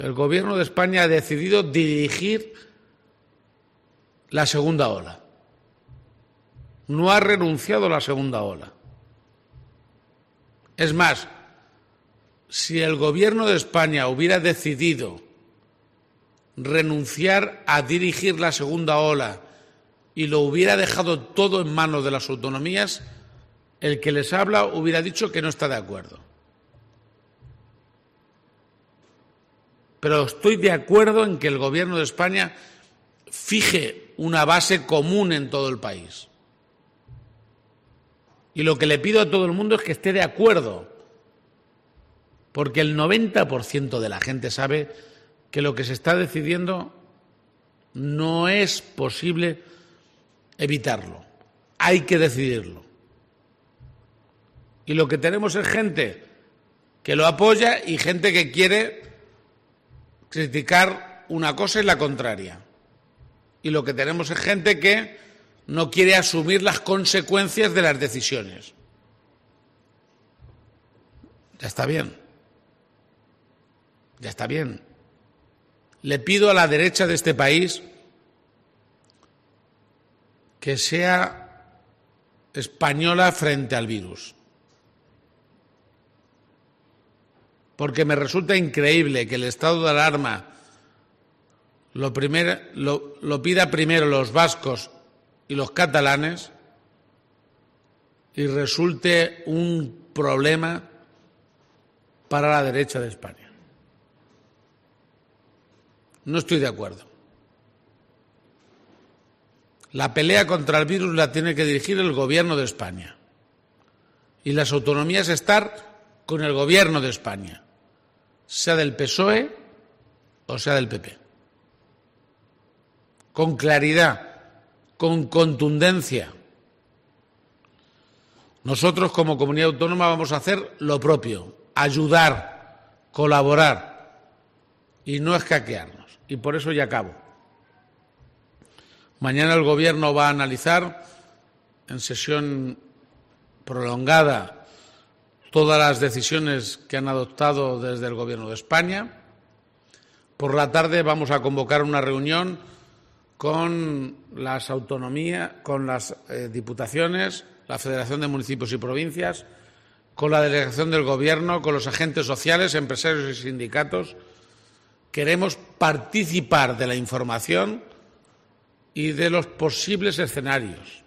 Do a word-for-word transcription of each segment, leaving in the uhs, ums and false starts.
el Gobierno de España ha decidido dirigir la segunda ola. No ha renunciado a la segunda ola. Es más, si el Gobierno de España hubiera decidido renunciar a dirigir la segunda ola y lo hubiera dejado todo en manos de las autonomías, el que les habla hubiera dicho que no está de acuerdo. Pero estoy de acuerdo en que el Gobierno de España fije una base común en todo el país. Y lo que le pido a todo el mundo es que esté de acuerdo, porque el noventa por ciento de la gente sabe que lo que se está decidiendo no es posible evitarlo. Hay que decidirlo. Y lo que tenemos es gente que lo apoya y gente que quiere criticar una cosa y la contraria. Y lo que tenemos es gente que no quiere asumir las consecuencias de las decisiones. Ya está bien. Ya está bien. Le pido a la derecha de este país que sea española frente al virus. Porque me resulta increíble que el estado de alarma lo, primer, lo, lo pida primero los vascos y los catalanes y resulte un problema para la derecha de España. No estoy de acuerdo. La pelea contra el virus la tiene que dirigir el Gobierno de España y las autonomías estar con el Gobierno de España, sea del P S O E o sea del P P. Con claridad, con contundencia. Nosotros, como comunidad autónoma, vamos a hacer lo propio, ayudar, colaborar y no escaquearnos. Y por eso ya acabo. Mañana el Gobierno va a analizar en sesión prolongada todas las decisiones que han adoptado desde el Gobierno de España. Por la tarde vamos a convocar una reunión con las autonomías, con las eh, diputaciones, la Federación de Municipios y Provincias, con la delegación del Gobierno, con los agentes sociales, empresarios y sindicatos. Queremos participar de la información y de los posibles escenarios.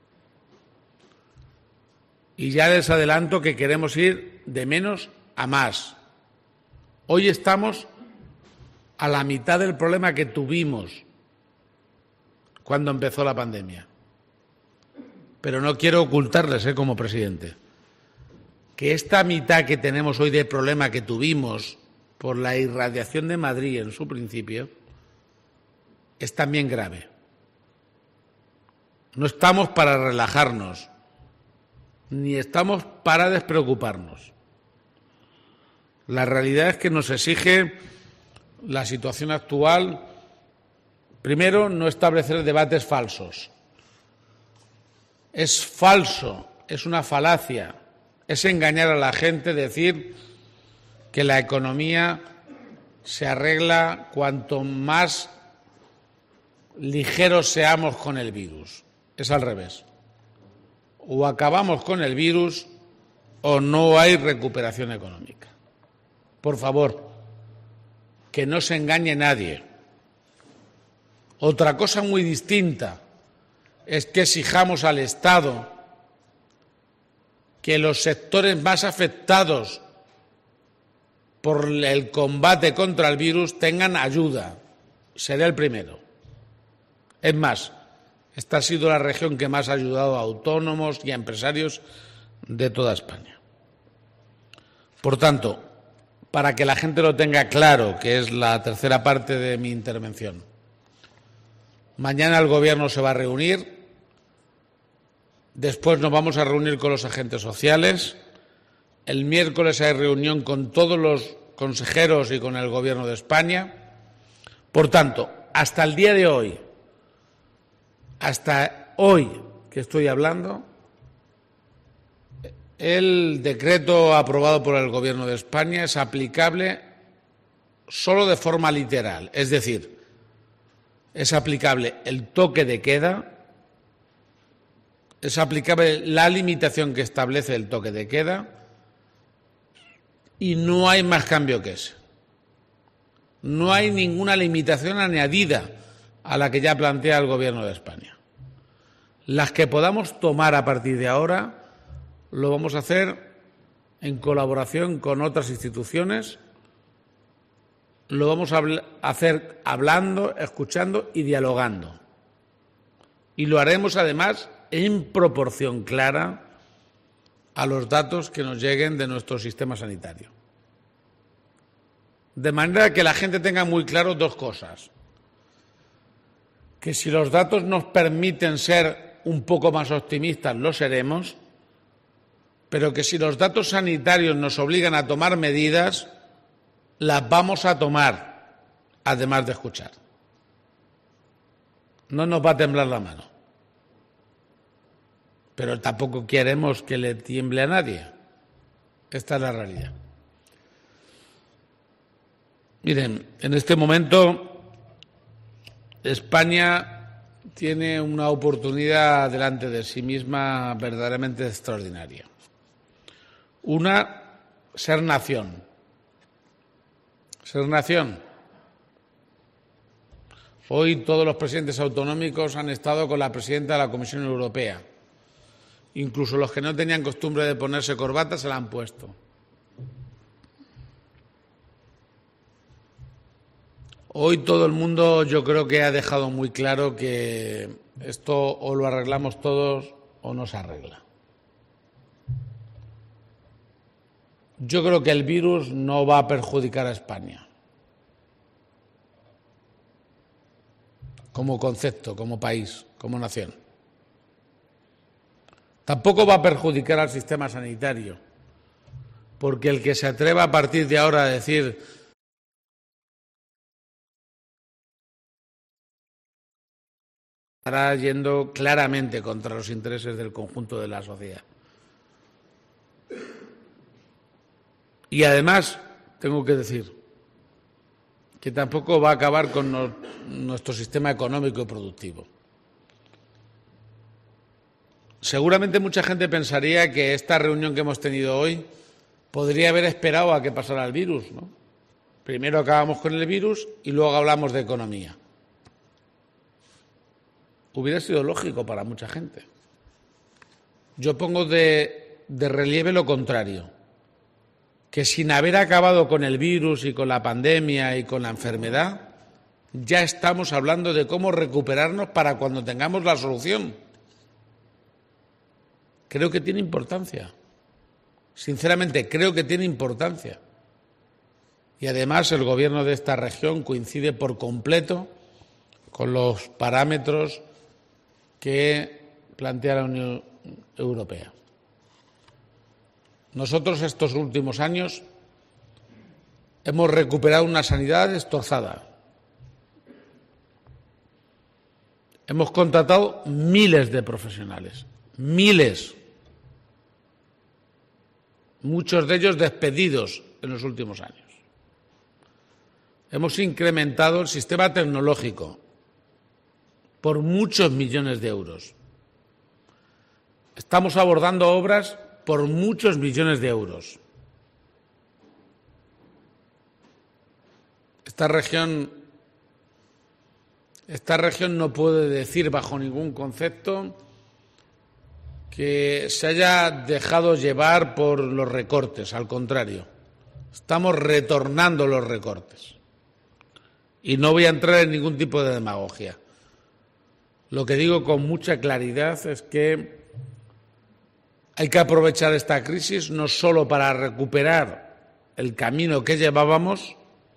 Y ya les adelanto que queremos ir de menos a más. Hoy estamos a la mitad del problema que tuvimos cuando empezó la pandemia. Pero no quiero ocultarles, ¿eh?, como presidente, que esta mitad que tenemos hoy de problema que tuvimos por la irradiación de Madrid en su principio es también grave. No estamos para relajarnos, ni estamos para despreocuparnos. La realidad es que nos exige la situación actual, primero, no establecer debates falsos. Es falso, es una falacia, es engañar a la gente decir que la economía se arregla cuanto más ligeros seamos con el virus. Es al revés. O acabamos con el virus o no hay recuperación económica. Por favor, que no se engañe nadie. Otra cosa muy distinta es que exijamos al Estado que los sectores más afectados por el combate contra el virus tengan ayuda. Seré el primero. Es más, esta ha sido la región que más ha ayudado a autónomos y a empresarios de toda España. Por tanto, para que la gente lo tenga claro, que es la tercera parte de mi intervención, mañana el Gobierno se va a reunir, después nos vamos a reunir con los agentes sociales, el miércoles hay reunión con todos los consejeros y con el Gobierno de España. Por tanto, hasta el día de hoy, hasta hoy que estoy hablando, el decreto aprobado por el Gobierno de España es aplicable solo de forma literal, es decir, es aplicable el toque de queda, es aplicable la limitación que establece el toque de queda y no hay más cambio que ese. No hay ninguna limitación añadida a la que ya plantea el Gobierno de España. Las que podamos tomar a partir de ahora lo vamos a hacer en colaboración con otras instituciones, lo vamos a hacer hablando, escuchando y dialogando. Y lo haremos además en proporción clara a los datos que nos lleguen de nuestro sistema sanitario. De manera que la gente tenga muy claro dos cosas. Que si los datos nos permiten ser un poco más optimistas, lo seremos, pero que si los datos sanitarios nos obligan a tomar medidas, las vamos a tomar, además de escuchar. No nos va a temblar la mano. Pero tampoco queremos que le tiemble a nadie. Esta es la realidad. Miren, en este momento España tiene una oportunidad delante de sí misma verdaderamente extraordinaria. Una, ser nación. Ser nación. Hoy todos los presidentes autonómicos han estado con la presidenta de la Comisión Europea. Incluso los que no tenían costumbre de ponerse corbata se la han puesto. Hoy todo el mundo yo creo que ha dejado muy claro que esto o lo arreglamos todos o no se arregla. Yo creo que el virus no va a perjudicar a España como concepto, como país, como nación. Tampoco va a perjudicar al sistema sanitario, porque el que se atreva a partir de ahora a decir estará yendo claramente contra los intereses del conjunto de la sociedad. Y además, tengo que decir que tampoco va a acabar con no, nuestro sistema económico y productivo. Seguramente mucha gente pensaría que esta reunión que hemos tenido hoy podría haber esperado a que pasara el virus, ¿no? Primero acabamos con el virus y luego hablamos de economía. Hubiera sido lógico para mucha gente. Yo pongo de, de relieve lo contrario, que sin haber acabado con el virus y con la pandemia y con la enfermedad, ya estamos hablando de cómo recuperarnos para cuando tengamos la solución. Creo que tiene importancia. Sinceramente, creo que tiene importancia. Y además el Gobierno de esta región coincide por completo con los parámetros que plantea la Unión Europea. Nosotros estos últimos años hemos recuperado una sanidad destrozada. Hemos contratado miles de profesionales, miles, muchos de ellos despedidos en los últimos años. Hemos incrementado el sistema tecnológico por muchos millones de euros. Estamos abordando obras por muchos millones de euros. Esta región, esta región no puede decir bajo ningún concepto que se haya dejado llevar por los recortes, al contrario, estamos retornando los recortes. Y no voy a entrar en ningún tipo de demagogia. Lo que digo con mucha claridad es que hay que aprovechar esta crisis no solo para recuperar el camino que llevábamos,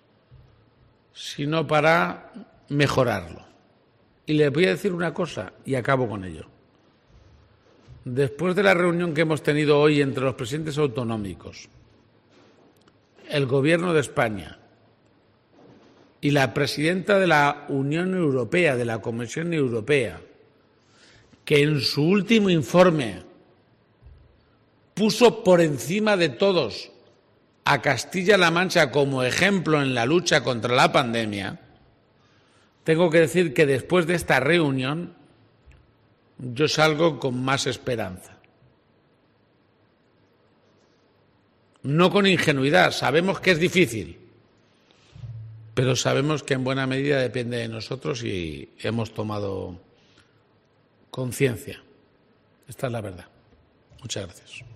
sino para mejorarlo. Y les voy a decir una cosa, y acabo con ello. Después de la reunión que hemos tenido hoy entre los presidentes autonómicos, el Gobierno de España y la presidenta de la Unión Europea, de la Comisión Europea, que en su último informe puso por encima de todos a Castilla-La Mancha como ejemplo en la lucha contra la pandemia, tengo que decir que después de esta reunión yo salgo con más esperanza. No con ingenuidad, sabemos que es difícil, pero sabemos que en buena medida depende de nosotros y hemos tomado conciencia. Esta es la verdad. Muchas gracias.